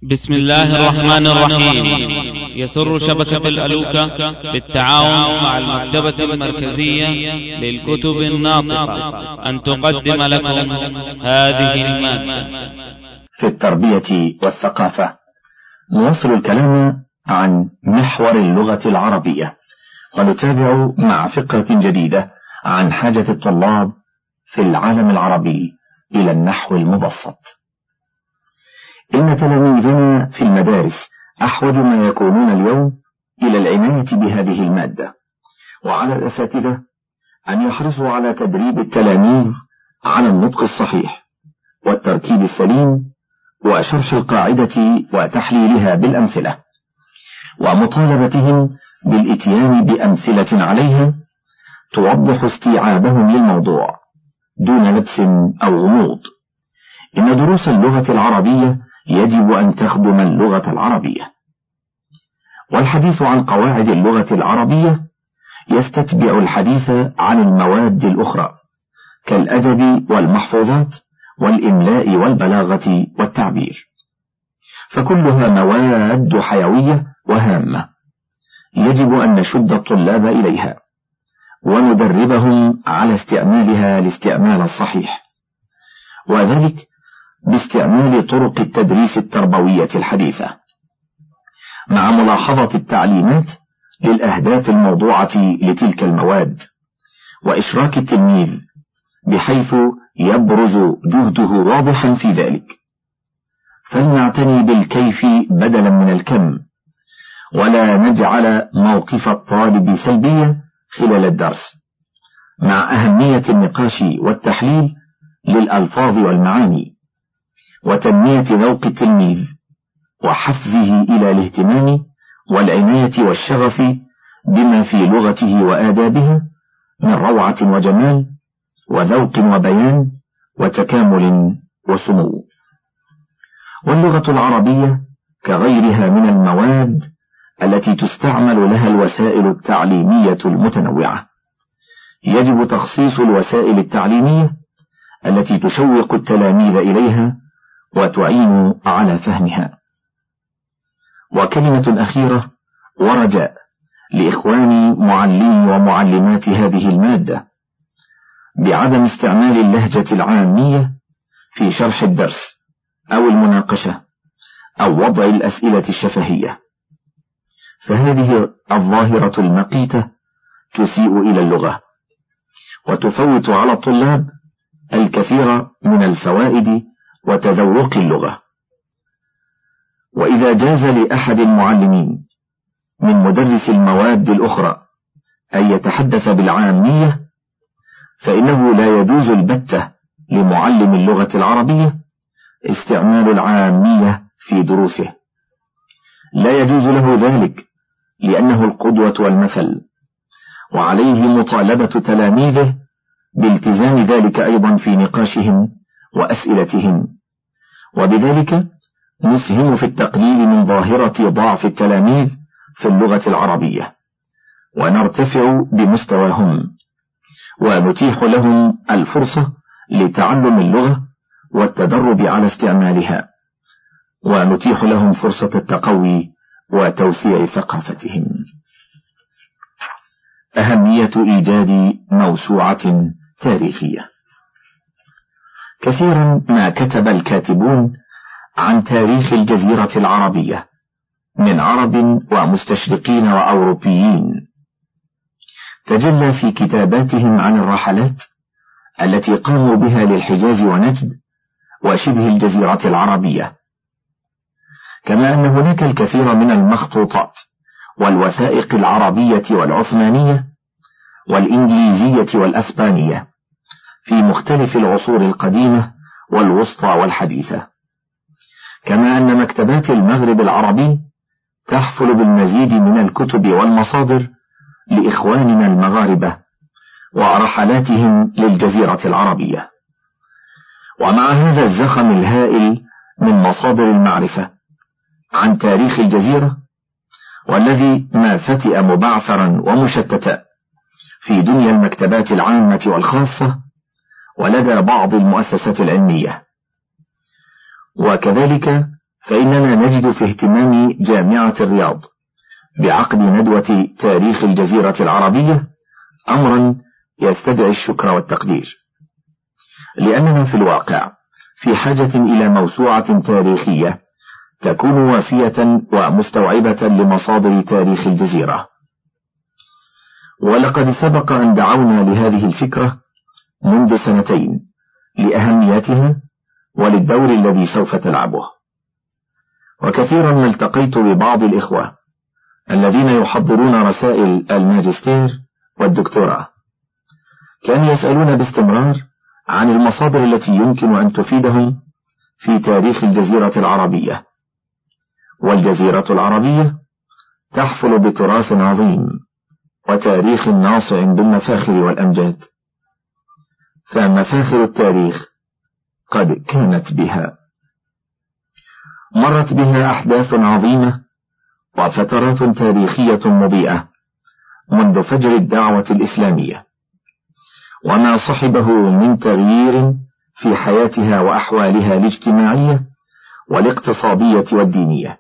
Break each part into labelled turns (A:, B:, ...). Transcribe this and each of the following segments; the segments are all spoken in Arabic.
A: بسم الله الرحمن الرحيم. يسر شبكة الألوكة بالتعاون مع المكتبة المركزية للكتب الناطقة أن تقدم لكم هذه المادة.
B: في التربية والثقافة نواصل الكلام عن محور اللغة العربية، ونتابع مع فقرة جديدة عن حاجة الطلاب في العالم العربي إلى النحو المبسط. إن تلاميذنا في المدارس أحوج ما يكونون اليوم إلى العناية بهذه المادة، وعلى الأساتذة أن يحرصوا على تدريب التلاميذ على النطق الصحيح والتركيب السليم وشرح القاعدة وتحليلها بالأمثلة، ومطالبتهم بالإتيان بأمثلة عليها توضح استيعابهم للموضوع دون لبس أو غموض. إن دروس اللغة العربية يجب أن تخدم اللغة العربية، والحديث عن قواعد اللغة العربية يستتبع الحديث عن المواد الأخرى كالأدب والمحفوظات والإملاء والبلاغة والتعبير، فكلها مواد حيوية وهامة يجب أن نشد الطلاب إليها وندربهم على استعمالها الاستعمال الصحيح، وذلك باستعمال طرق التدريس التربوية الحديثة مع ملاحظة التعليمات للأهداف الموضوعة لتلك المواد، وإشراك التلميذ بحيث يبرز جهده واضحا في ذلك. فلنعتني بالكيف بدلا من الكم، ولا نجعل موقف الطالب سلبية خلال الدرس، مع أهمية النقاش والتحليل للألفاظ والمعاني، وتنمية ذوق التلميذ وحفزه إلى الاهتمام والعناية والشغف بما في لغته وآدابها من روعة وجمال وذوق وبيان وتكامل وسمو. واللغة العربية كغيرها من المواد التي تستعمل لها الوسائل التعليمية المتنوعة، يجب تخصيص الوسائل التعليمية التي تشوق التلاميذ إليها وتعين على فهمها. وكلمة أخيرة ورجاء لإخواني معلمي ومعلمات هذه المادة بعدم استعمال اللهجة العامية في شرح الدرس أو المناقشة أو وضع الأسئلة الشفهية، فهذه الظاهرة المقيتة تسيء إلى اللغة وتفوت على الطلاب الكثير من الفوائد وتذوق اللغة. وإذا جاز لأحد المعلمين من مدرس المواد الأخرى أن يتحدث بالعامية، فإنه لا يجوز البتة لمعلم اللغة العربية استعمال العامية في دروسه، لا يجوز له ذلك لأنه القدوة والمثل، وعليه مطالبة تلاميذه بالتزام ذلك أيضا في نقاشهم وأسئلتهم، وبذلك نسهم في التقليل من ظاهرة ضعف التلاميذ في اللغة العربية، ونرتفع بمستواهم ونتيح لهم الفرصة لتعلم اللغة والتدرب على استعمالها، ونتيح لهم فرصة التقوي وتوسيع ثقافتهم. أهمية إيجاد موسوعة تاريخية. كثيرا ما كتب الكاتبون عن تاريخ الجزيرة العربية من عرب ومستشرقين وأوروبيين، تجلى في كتاباتهم عن الرحلات التي قاموا بها للحجاز ونجد وشبه الجزيرة العربية، كما أن هناك الكثير من المخطوطات والوثائق العربية والعثمانية والإنجليزية والأسبانية في مختلف العصور القديمة والوسطى والحديثة، كما أن مكتبات المغرب العربي تحفل بالمزيد من الكتب والمصادر لإخواننا المغاربة ورحلاتهم للجزيرة العربية. ومع هذا الزخم الهائل من مصادر المعرفة عن تاريخ الجزيرة، والذي ما فتئ مبعثرا ومشتتا في دنيا المكتبات العامة والخاصة ولدى بعض المؤسسات العلمية، وكذلك فإننا نجد في اهتمام جامعة الرياض بعقد ندوة تاريخ الجزيرة العربية أمرا يستدعي الشكر والتقدير، لأننا في الواقع في حاجة إلى موسوعة تاريخية تكون وافية ومستوعبة لمصادر تاريخ الجزيرة. ولقد سبق أن دعونا لهذه الفكرة منذ 2 لأهميتها وللدور الذي سوف تلعبه. وكثيرا ما التقيت ببعض الإخوة الذين يحضرون رسائل الماجستير والدكتوراه، كانوا يسألون باستمرار عن المصادر التي يمكن أن تفيدهم في تاريخ الجزيرة العربية. والجزيرة العربية تحفل بتراث عظيم وتاريخ ناصع بالمفاخر والأمجاد، فمفاخر التاريخ قد كانت بها، مرت بها أحداث عظيمة وفترات تاريخية مضيئة منذ فجر الدعوة الإسلامية، وما صحبه من تغيير في حياتها وأحوالها الاجتماعية والاقتصادية والدينية.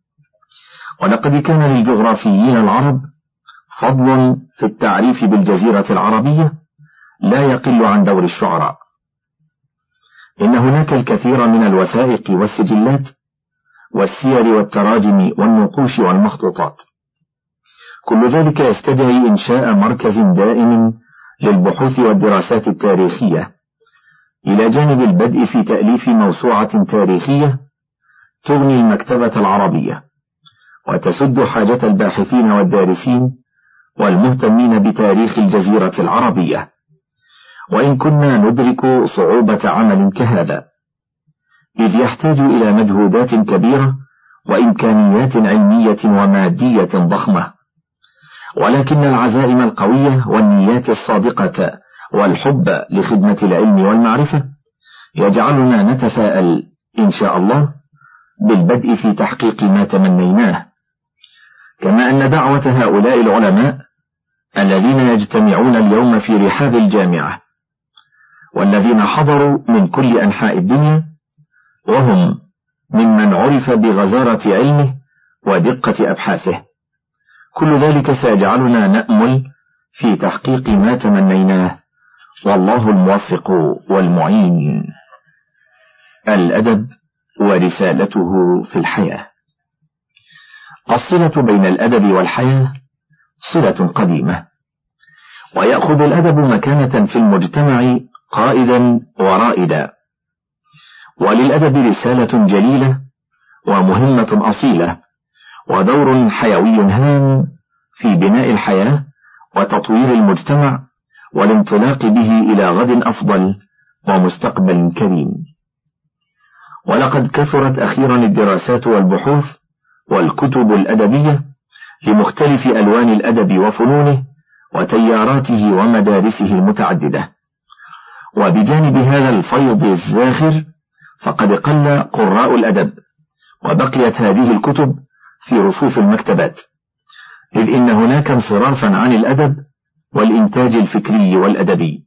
B: ولقد كان للجغرافيين العرب فضل في التعريف بالجزيرة العربية لا يقل عن دور الشعراء. إن هناك الكثير من الوثائق والسجلات والسير والتراجم والنقوش والمخطوطات، كل ذلك يستدعي إنشاء مركز دائم للبحوث والدراسات التاريخية، إلى جانب البدء في تأليف موسوعة تاريخية تغني المكتبة العربية وتسد حاجة الباحثين والدارسين والمهتمين بتاريخ الجزيرة العربية. وإن كنا ندرك صعوبة عمل كهذا، إذ يحتاج إلى مجهودات كبيرة وإمكانيات علمية ومادية ضخمة، ولكن العزائم القوية والنيات الصادقة والحب لخدمة العلم والمعرفة يجعلنا نتفائل إن شاء الله بالبدء في تحقيق ما تمنيناه. كما أن دعوة هؤلاء العلماء الذين يجتمعون اليوم في رحاب الجامعة والذين حضروا من كل أنحاء الدنيا، وهم ممن عرف بغزارة علمه ودقة أبحاثه، كل ذلك سيجعلنا نأمل في تحقيق ما تمنيناه، والله الموفق والمعين. الأدب ورسالته في الحياة. الصلة بين الأدب والحياة صلة قديمة، ويأخذ الأدب مكانة في المجتمع قائدا ورائدا، وللأدب رسالة جليلة ومهمة أصيلة ودور حيوي هام في بناء الحياة وتطوير المجتمع والانطلاق به إلى غد أفضل ومستقبل كريم. ولقد كثرت أخيرا الدراسات والبحوث والكتب الأدبية لمختلف ألوان الأدب وفنونه وتياراته ومدارسه المتعددة، وبجانب هذا الفيض الزاخر فقد قل قراء الأدب، وبقيت هذه الكتب في رفوف المكتبات، إذ إن هناك انصرافا عن الأدب والإنتاج الفكري والأدبي،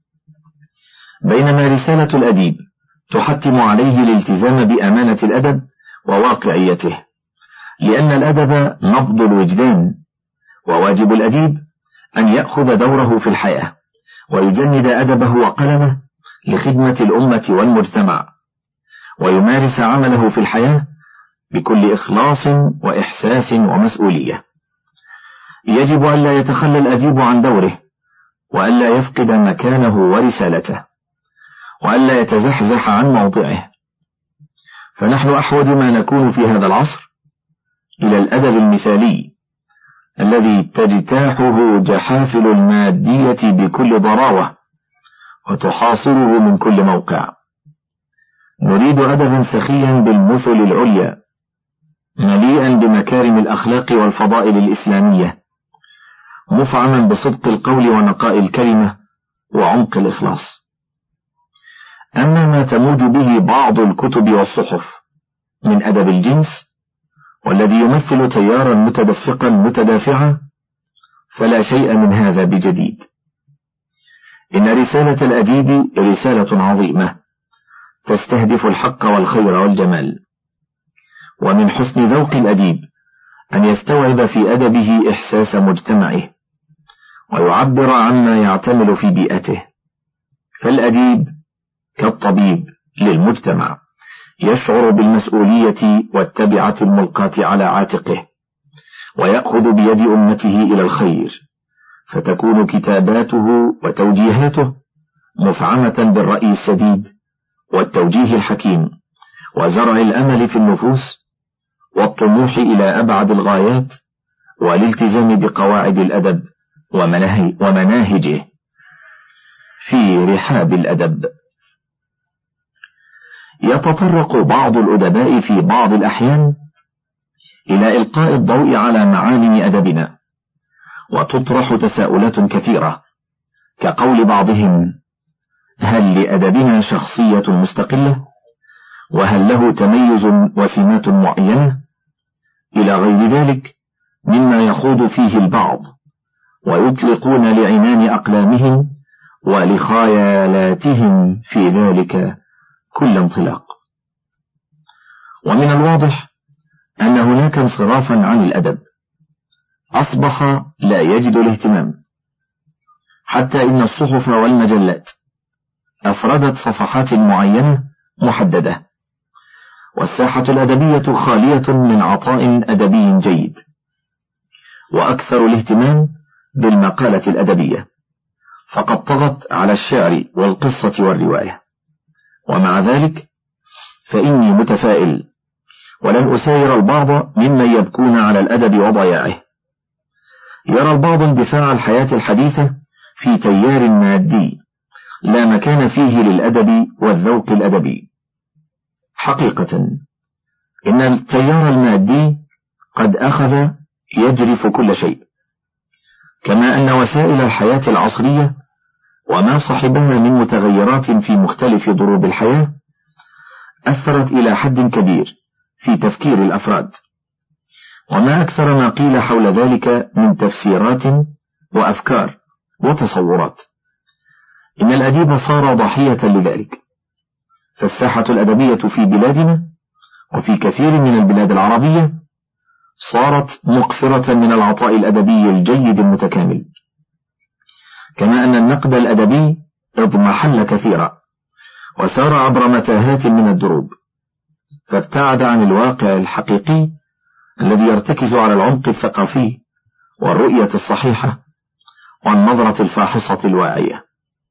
B: بينما رسالة الأديب تحتم عليه الالتزام بأمانة الأدب وواقعيته، لأن الأدب نبض الوجدان، وواجب الأديب أن يأخذ دوره في الحياة ويجند أدبه وقلمه لخدمة الأمة والمجتمع، ويمارس عمله في الحياة بكل إخلاص وإحساس ومسؤولية. يجب ألا يتخلى الأديب عن دوره، وألا يفقد مكانه ورسالته، وألا يتزحزح عن موضعه، فنحن أحوج ما نكون في هذا العصر إلى الأدب المثالي الذي تجتاحه جحافل المادية بكل ضراوة وتحاصره من كل موقع. نريد أدبا سخيا بالمثل العليا، مليئا بمكارم الأخلاق والفضائل الإسلامية، مفعما بصدق القول ونقاء الكلمة وعمق الإخلاص. أما ما تموج به بعض الكتب والصحف من أدب الجنس والذي يمثل تيارا متدفقا متدافعا، فلا شيء من هذا بجديد. إن رسالة الأديب رسالة عظيمة تستهدف الحق والخير والجمال، ومن حسن ذوق الأديب أن يستوعب في أدبه إحساس مجتمعه ويعبر عما يعتمل في بيئته، فالأديب كالطبيب للمجتمع، يشعر بالمسؤولية والتبعة الملقاة على عاتقه، ويأخذ بيد أمته إلى الخير، فتكون كتاباته وتوجيهاته مفعمة بالرأي السديد والتوجيه الحكيم وزرع الأمل في النفوس والطموح إلى أبعد الغايات والالتزام بقواعد الأدب ومناهجه في رحاب الأدب. يتطرق بعض الأدباء في بعض الأحيان إلى إلقاء الضوء على معالم أدبنا، وتطرح تساؤلات كثيرة، كقول بعضهم: هل لأدبنا شخصية مستقلة؟ وهل له تميز وسمات معينة؟ إلى غير ذلك مما يخوض فيه البعض ويطلقون لعنان أقلامهم ولخيالاتهم في ذلك كل انطلاق. ومن الواضح أن هناك انصرافا عن الأدب أصبح لا يجد الاهتمام، حتى إن الصحف والمجلات أفردت صفحات معينة محددة، والساحة الأدبية خالية من عطاء أدبي جيد، وأكثر الاهتمام بالمقالة الأدبية، فقد طغت على الشعر والقصة والرواية. ومع ذلك فإني متفائل، ولن أساير البعض ممن يبكون على الأدب وضياعه. يرى البعض اندفاع الحياة الحديثة في تيار مادي لا مكان فيه للأدب والذوق الأدبي. حقيقة إن التيار المادي قد أخذ يجرف كل شيء، كما أن وسائل الحياة العصرية وما صحبها من متغيرات في مختلف ضروب الحياة أثرت إلى حد كبير في تفكير الأفراد، وما أكثر ما قيل حول ذلك من تفسيرات وأفكار وتصورات. إن الأديب صار ضحية لذلك، فالساحة الأدبية في بلادنا وفي كثير من البلاد العربية صارت مقفرة من العطاء الأدبي الجيد المتكامل، كما أن النقد الأدبي اضمحل كثيرا وسار عبر متاهات من الدروب، فابتعد عن الواقع الحقيقي الذي يرتكز على العمق الثقافي والرؤية الصحيحة والنظرة الفاحصة الواعية.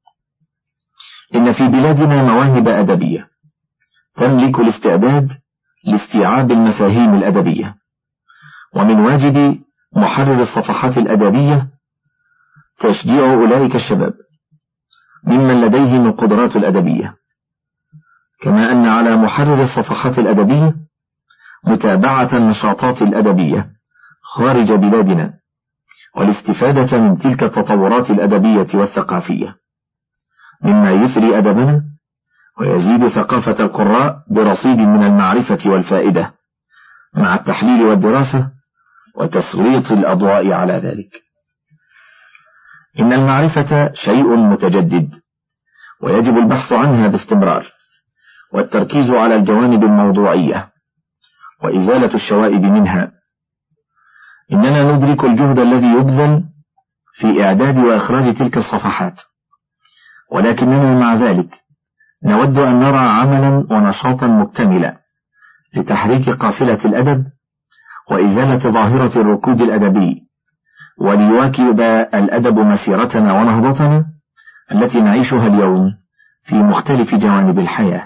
B: إن في بلادنا مواهب أدبية تملك الاستعداد لاستيعاب المفاهيم الأدبية، ومن واجب محرر الصفحات الأدبية تشجيع أولئك الشباب ممن لديهم القدرات الأدبية، كما أن على محرر الصفحات الأدبية متابعة النشاطات الأدبية خارج بلادنا والاستفادة من تلك التطورات الأدبية والثقافية، مما يثري أدبنا ويزيد ثقافة القراء برصيد من المعرفة والفائدة، مع التحليل والدراسة وتسليط الأضواء على ذلك. إن المعرفة شيء متجدد، ويجب البحث عنها باستمرار، والتركيز على الجوانب الموضوعية وإزالة الشوائب منها. إننا ندرك الجهد الذي يبذل في إعداد وإخراج تلك الصفحات، ولكننا مع ذلك نود أن نرى عملا ونشاطا مكتملا لتحريك قافلة الأدب وإزالة ظاهرة الركود الأدبي، وليواكب الأدب مسيرتنا ونهضتنا التي نعيشها اليوم في مختلف جوانب الحياة.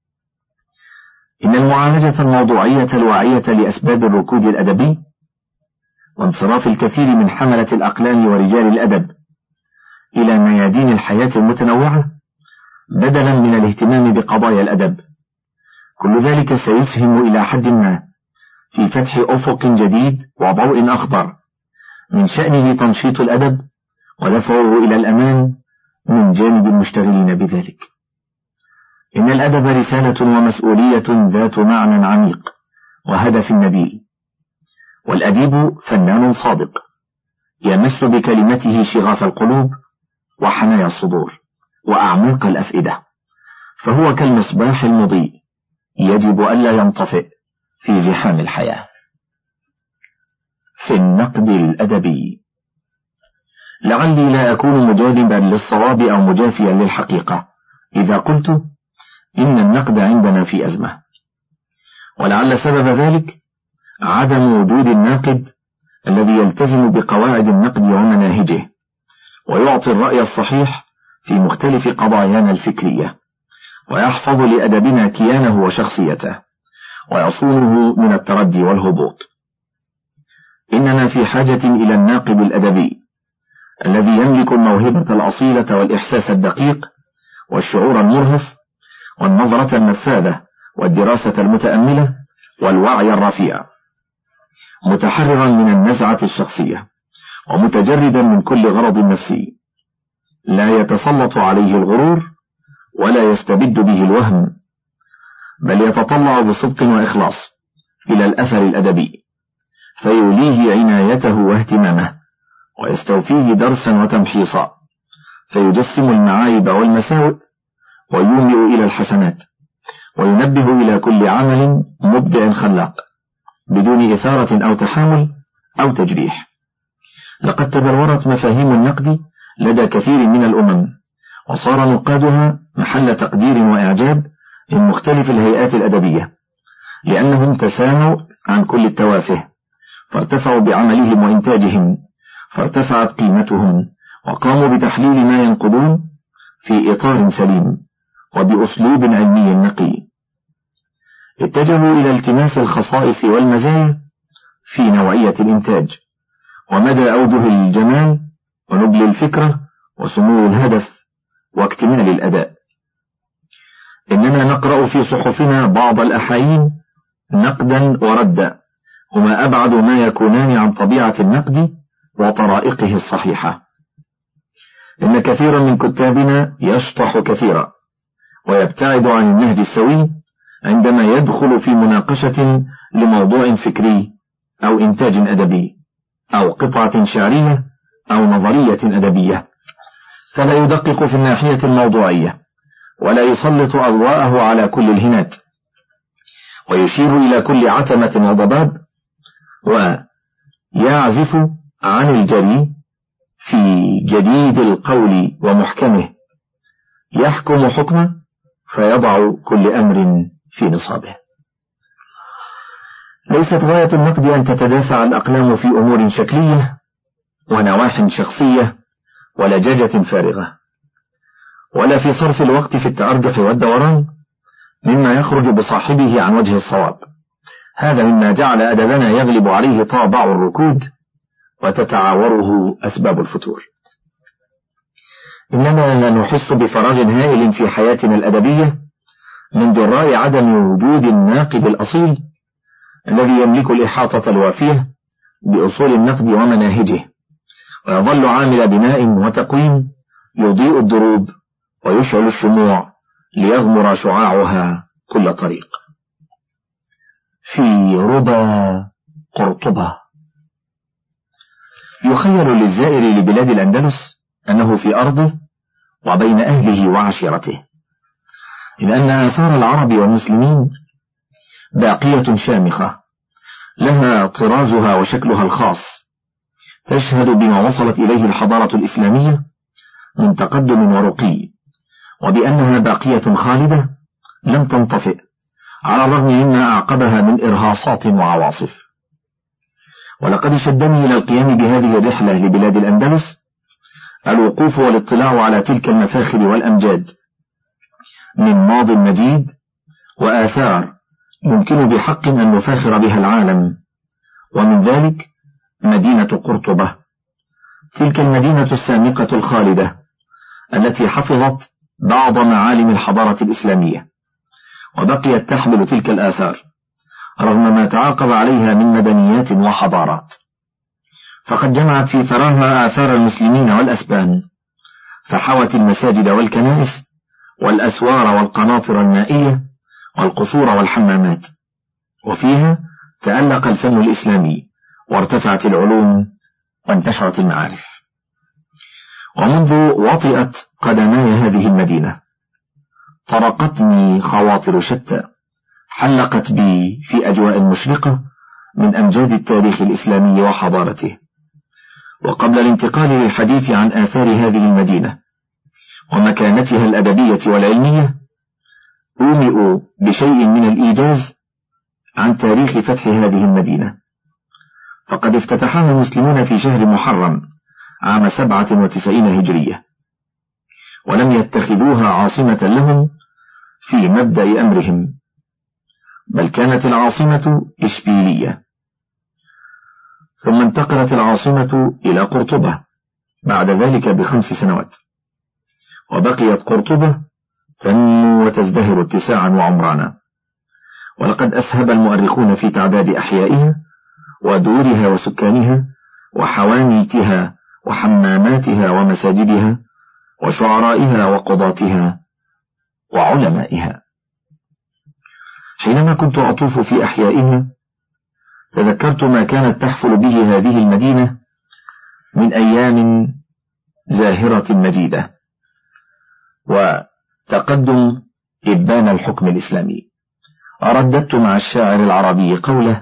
B: إن المعالجة الموضوعية الواعية لأسباب الركود الأدبي وانصراف الكثير من حملة الأقلام ورجال الأدب إلى ميادين الحياة المتنوعة بدلا من الاهتمام بقضايا الأدب، كل ذلك سيسهم إلى حد ما في فتح أفق جديد وضوء أخضر من شأنه تنشيط الأدب ودفعه إلى الأمان من جانب المشتغلين بذلك. إن الأدب رسالة ومسؤولية ذات معنى عميق وهدف نبيل، والأديب فنان صادق يمس بكلمته شغاف القلوب وحنايا الصدور وأعماق الأفئدة، فهو كالمصباح المضيء يجب ألا ينطفئ في زحام الحياة. في النقد الأدبي، لعلي لا أكون مجانبا للصواب أو مجافيا للحقيقة إذا قلت إن النقد عندنا في أزمة، ولعل سبب ذلك عدم وجود الناقد الذي يلتزم بقواعد النقد ومناهجه، ويعطي الرأي الصحيح في مختلف قضايانا الفكرية، ويحفظ لأدبنا كيانه وشخصيته، ويصونه من التردي والهبوط. إننا في حاجة إلى الناقد الأدبي الذي يملك الموهبة الأصيلة والإحساس الدقيق والشعور المرهف والنظرة النفاذة والدراسة المتأملة والوعي الرفيع، متحررا من النزعة الشخصية ومتجردا من كل غرض نفسي، لا يتسلط عليه الغرور ولا يستبد به الوهم، بل يتطلع بصدق وإخلاص إلى الأثر الأدبي فيوليه عنايته واهتمامه، ويستوفيه درسا وتمحيصا، فيجسم المعايب والمساوئ ويومئ إلى الحسنات، وينبه إلى كل عمل مبدع خلاق بدون إثارة أو تحامل أو تجريح. لقد تبلورت مفاهيم النقد لدى كثير من الأمم، وصار نقادها محل تقدير وإعجاب من مختلف الهيئات الأدبية، لأنهم تساموا عن كل التوافه، فارتفعوا بعملهم وإنتاجهم، فارتفعت قيمتهم، وقاموا بتحليل ما ينقدون في إطار سليم وبأسلوب علمي نقي. اتجهوا إلى التماس الخصائص والمزايا في نوعية الإنتاج ومدى أوجه الجمال ونبل الفكرة وسمو الهدف واكتمال الأداء. إننا نقرأ في صحفنا بعض الأحايين نقدا وردا هما أبعد ما يكونان عن طبيعة النقد وطرائقه الصحيحة. إن كثيرا من كتابنا يشطح كثيرا ويبتعد عن النهج السوي عندما يدخل في مناقشة لموضوع فكري أو إنتاج أدبي أو قطعة شعرية أو نظرية أدبية، فلا يدقق في الناحية الموضوعية ولا يسلط أضواءه على كل الهنات، ويشير إلى كل عتمة وضباب، ويعزف عن الجري في جديد القول ومحكمه، يحكم حكمه فيضع كل أمر في نصابه. ليست غاية النقد أن تتدافع الأقلام في أمور شكلية ونواح شخصية ولجاجة فارغة، ولا في صرف الوقت في التأرجح والدوران مما يخرج بصاحبه عن وجه الصواب. هذا مما جعل أدبنا يغلب عليه طابع الركود وتتعاوره أسباب الفتور. إننا نحس بفراغ هائل في حياتنا الأدبية من جراء عدم وجود الناقد الأصيل الذي يملك الإحاطة الوافية بأصول النقد ومناهجه، ويظل عامل بناء وتقويم يضيء الدروب ويشعل الشموع ليغمر شعاعها كل طريق. في ربى قرطبة، يخيل للزائر لبلاد الأندلس أنه في أرضه وبين أهله وعشيرته، إن أن آثار العرب والمسلمين باقية شامخة لها طرازها وشكلها الخاص، تشهد بما وصلت إليه الحضارة الإسلامية من تقدم ورقي، وبأنها باقية خالدة لم تنطفئ على الرغم مما أعقبها من إرهاصات وعواصف. ولقد شدني إلى القيام بهذه الرحلة لبلاد الأندلس الوقوف والاطلاع على تلك المفاخر والأمجاد من ماض مجيد وآثار يمكن بحق أن نفاخر بها العالم، ومن ذلك مدينة قرطبة، تلك المدينة السامقة الخالدة التي حفظت بعض معالم الحضارة الإسلامية وبقيت تحمل تلك الآثار رغم ما تعاقب عليها من مدنيات وحضارات. فقد جمعت في ثراها آثار المسلمين والأسبان، فحوت المساجد والكنائس والأسوار والقناطر المائية والقصور والحمامات، وفيها تألق الفن الإسلامي وارتفعت العلوم وانتشرت المعارف. ومنذ وطئت قدماي هذه المدينة طرقتني خواطر شتى حلقت بي في أجواء مشرقة من أمجاد التاريخ الإسلامي وحضارته. وقبل الانتقال للحديث عن آثار هذه المدينة ومكانتها الأدبية والعلمية، أومئ بشيء من الإيجاز عن تاريخ فتح هذه المدينة. فقد افتتحها المسلمون في شهر محرم عام 97 هجرية، ولم يتخذوها عاصمة لهم في مبدأ أمرهم، بل كانت العاصمة إشبيلية، ثم انتقلت العاصمة إلى قرطبة بعد ذلك ب5 سنوات، وبقيت قرطبة تنمو وتزدهر اتساعا وعمرانا. ولقد أسهب المؤرخون في تعداد أحيائها ودورها وسكانها وحوانيتها وحماماتها ومساجدها وشعرائها وقضاتها وعلمائها. حينما كنت أطوف في أحيائها تذكرت ما كانت تحفل به هذه المدينة من أيام زاهرة مجيدة وتقدم إبان الحكم الإسلامي. أرددت مع الشاعر العربي قوله: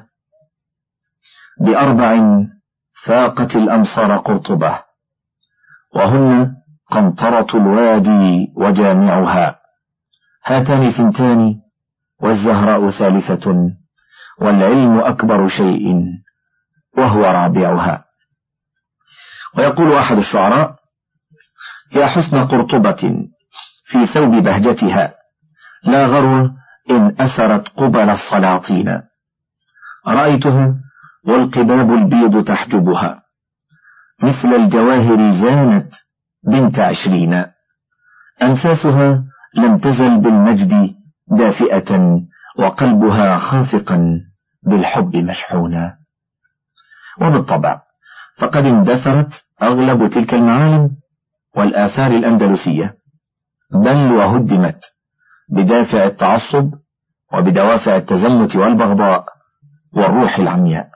B: ب4 فاقت الأمصار قرطبة، وهن قنطرة الوادي وجامعها، هاتان 2 والزهراء 3، والعلم أكبر شيء وهو رابعها. ويقول أحد الشعراء: يا حسن قرطبة في ثوب بهجتها، لا غرو إن أسرت قبل السلاطين، رأيتها والقباب البيض تحجبها، مثل الجواهر زانت بنت 20، أنفاسها لم تزل بالمجد دافئة، وقلبها خافقا بالحب مشحونا. وبالطبع فقد اندثرت أغلب تلك المعالم والآثار الأندلسية، بل وهدمت بدافع التعصب وبدوافع التزمت والبغضاء والروح العمياء.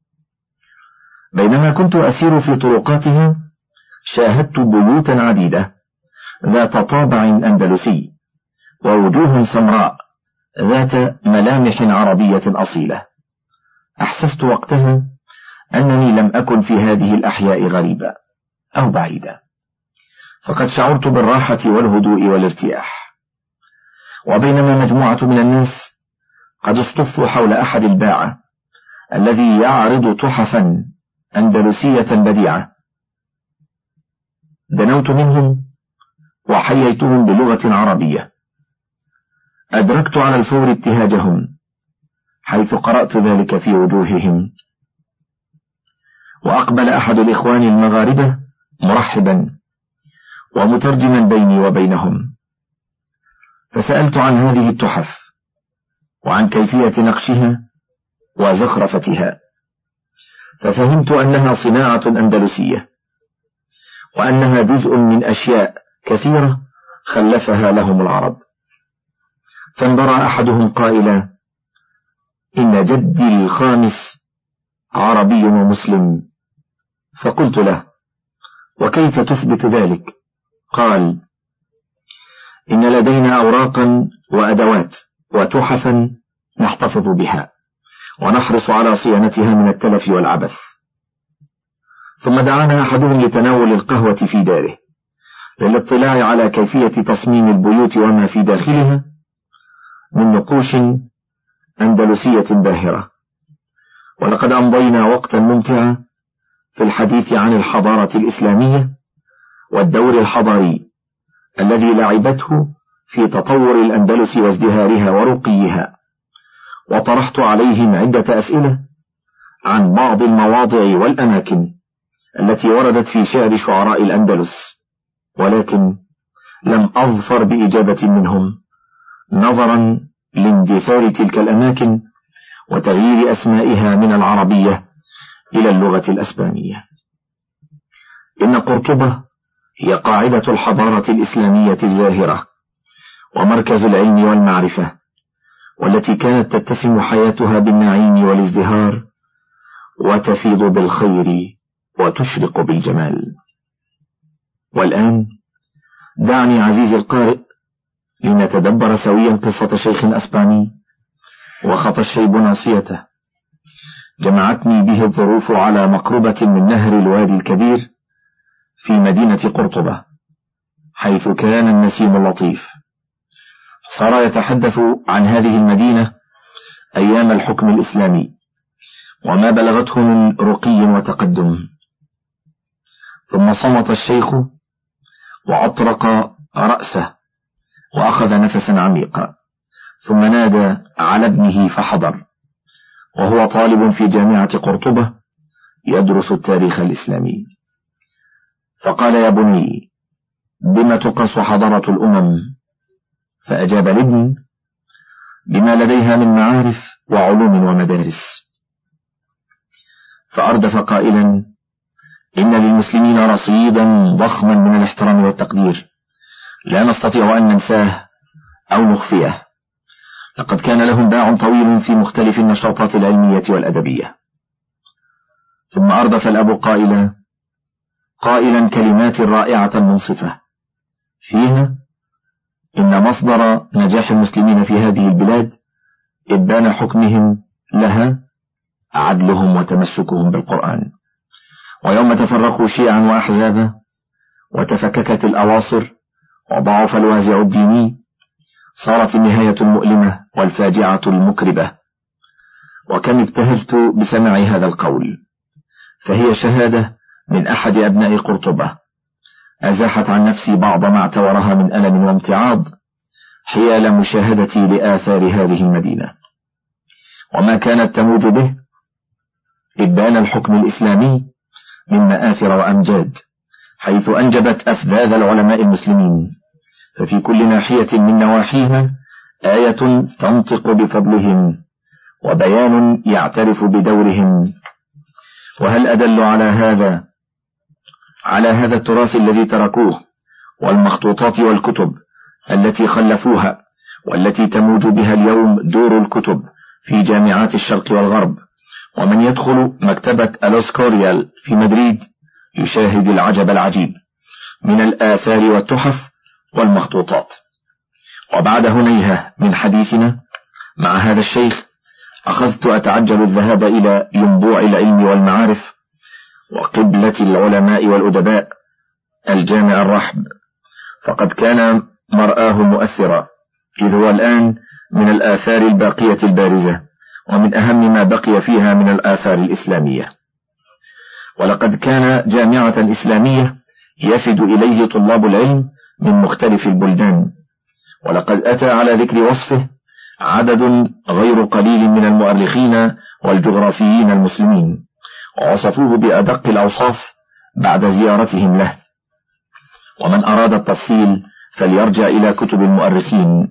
B: بينما كنت أسير في طرقاتها شاهدت بيوتا عديدة ذات طابع أندلسي، ووجوه سمراء ذات ملامح عربية أصيلة. أحسست وقتها أنني لم أكن في هذه الأحياء غريبا أو بعيدا، فقد شعرت بالراحة والهدوء والارتياح. وبينما مجموعة من الناس قد اصطفوا حول أحد الباعة الذي يعرض تحفا أندلسية بديعة، دنوت منهم وحييتهم بلغة عربية. أدركت على الفور ابتهاجهم حيث قرأت ذلك في وجوههم. وأقبل أحد الإخوان المغاربة مرحبا ومترجما بيني وبينهم، فسألت عن هذه التحف وعن كيفية نقشها وزخرفتها، ففهمت أنها صناعة أندلسية، وأنها جزء من أشياء كثيرة خلفها لهم العرب. فانبرى أحدهم قائلا: إن جدي الخامس عربي ومسلم. فقلت له: وكيف تثبت ذلك؟ قال: إن لدينا أوراقا وأدوات وتحفا نحتفظ بها ونحرص على صيانتها من التلف والعبث. ثم دعانا أحدهم لتناول القهوة في داره للاطلاع على كيفية تصميم البيوت وما في داخلها من نقوش أندلسية باهرة. ولقد أمضينا وقتا ممتعا في الحديث عن الحضارة الإسلامية والدور الحضاري الذي لعبته في تطور الأندلس وازدهارها ورقيها، وطرحت عليهم عدة أسئلة عن بعض المواضع والأماكن التي وردت في شعر شعراء الأندلس، ولكن لم أظفر بإجابة منهم نظرا لاندثار تلك الأماكن وتغيير أسمائها من العربية إلى اللغة الأسبانية. إن قرطبة هي قاعدة الحضارة الإسلامية الزاهرة ومركز العلم والمعرفة، والتي كانت تتسم حياتها بالنعيم والازدهار وتفيض بالخير وتشرق بالجمال. والآن دعني عزيزي القارئ لنتدبر سويا قصة شيخ أسباني وخط الشيب ناصيته. جمعتني به الظروف على مقربة من نهر الوادي الكبير في مدينة قرطبة، حيث كان النسيم اللطيف. صار يتحدث عن هذه المدينة أيام الحكم الإسلامي وما بلغته من رقي وتقدم. ثم صمت الشيخ وأطرق رأسه وأخذ نفسا عميقا، ثم نادى على ابنه فحضر، وهو طالب في جامعة قرطبة يدرس التاريخ الإسلامي. فقال: يا بني، بما تقاس حضارة الأمم؟ فأجاب الابن: بما لديها من معارف وعلوم ومدارس. فأردف قائلا: إن للمسلمين رصيدا ضخما من الاحترام والتقدير لا نستطيع أن ننساه أو نخفيه، لقد كان لهم باع طويل في مختلف النشاطات العلمية والأدبية. ثم أردف الأب قائلا كلمات رائعة منصفة فيها إن مصدر نجاح المسلمين في هذه البلاد إبان حكمهم لها عدلهم وتمسكهم بالقرآن. ويوم تفرقوا شيعا وأحزابا وتفككت الأواصر وضعف الوازع الديني، صارت النهاية المؤلمة والفاجعة المكربة. وكم ابتهجت بسماع هذا القول، فهي شهادة من أحد أبناء قرطبة أزاحت عن نفسي بعض ما اعتورها من ألم وامتعاض حيال مشاهدتي لآثار هذه المدينة وما كانت تموج به إبان الحكم الإسلامي من مآثر وأمجاد، حيث أنجبت أفذاذ العلماء المسلمين، ففي كل ناحية من نواحيها آية تنطق بفضلهم وبيان يعترف بدورهم. وهل أدل على هذا التراث الذي تركوه، والمخطوطات والكتب التي خلفوها، والتي تموج بها اليوم دور الكتب في جامعات الشرق والغرب. ومن يدخل مكتبة الأسكوريال في مدريد يشاهد العجب العجيب من الآثار والتحف والمخطوطات. وبعد هنيهة من حديثنا مع هذا الشيخ أخذت أتعجل الذهاب إلى ينبوع العلم والمعارف وقبلة العلماء والأدباء، الجامع الرحب، فقد كان مرآه مؤثرا، إذ هو الآن من الآثار الباقية البارزة ومن أهم ما بقي فيها من الآثار الإسلامية. ولقد كان جامعة إسلامية يفد إليه طلاب العلم من مختلف البلدان، ولقد أتى على ذكر وصفه عدد غير قليل من المؤرخين والجغرافيين المسلمين، ووصفوه بأدق الأوصاف بعد زيارتهم له. ومن أراد التفصيل فليرجع إلى كتب المؤرخين.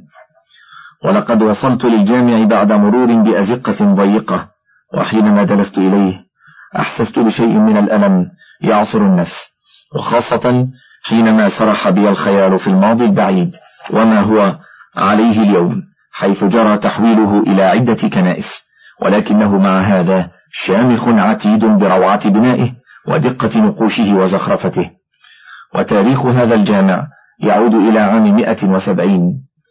B: ولقد وصلت للجامع بعد مرور بأزقة ضيقة، وحينما دلفت إليه أحسست بشيء من الألم يعصر النفس، وخاصة حينما سرح بي الخيال في الماضي البعيد وما هو عليه اليوم، حيث جرى تحويله إلى عدة كنائس، ولكنه مع هذا شامخ عتيد بروعة بنائه ودقة نقوشه وزخرفته. وتاريخ هذا الجامع يعود إلى عام 170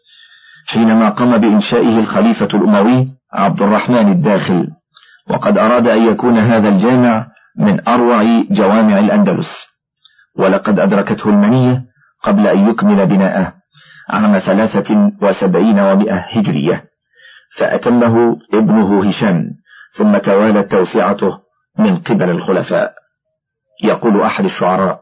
B: حينما قام بإنشائه الخليفة الأموي عبد الرحمن الداخل، وقد أراد أن يكون هذا الجامع من أروع جوامع الأندلس، ولقد أدركته المنية قبل أن يكمل بناءه عام 73 و100 هجرية، فأتمه ابنه هشام، ثم توالت توسعته من قبل الخلفاء. يقول أحد الشعراء: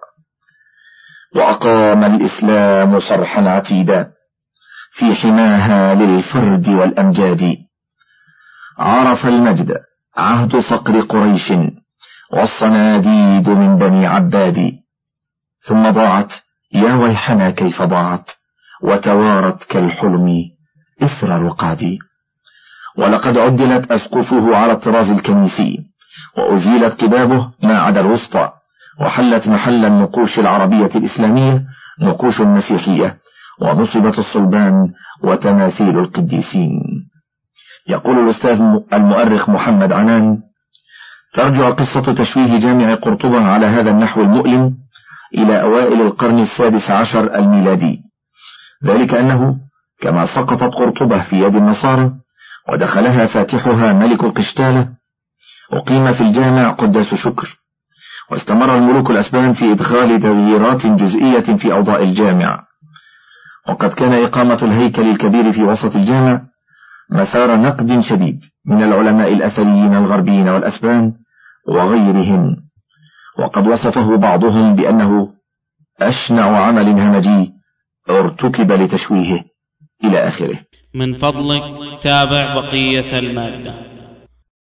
B: وأقام الإسلام صرحا عتيدا في حماها للفرد والأمجاد، عرف المجد عهد صقر قريش والصناديد من بني عباد، ثم ضاعت يا ويحنا كيف ضاعت وتوارت كالحلم إثر رقاد. ولقد عدلت أسقفه على الطراز الكنيسي، وأزيلت قبابه ما عدا الوسطى، وحلت محل النقوش العربية الإسلامية نقوش مسيحية، ونصبت الصلبان وتماثيل القديسين. يقول الأستاذ المؤرخ محمد عنان: ترجع قصة تشويه جامع قرطبة على هذا النحو المؤلم إلى أوائل القرن 16 الميلادي، ذلك أنه كما سقطت قرطبة في يد النصارى ودخلها فاتحها ملك قشتالة، أقيم في الجامع قداس شكر، واستمر الملوك الأسبان في إدخال تغييرات جزئية في أوضاع الجامع. وقد كان إقامة الهيكل الكبير في وسط الجامع مثار نقد شديد من العلماء الأثريين الغربيين والأسبان وغيرهم، وقد وصفه بعضهم بأنه أشنع عمل همجي ارتكب لتشويهه إلى آخره.
A: من فضلك تابع بقية المادة.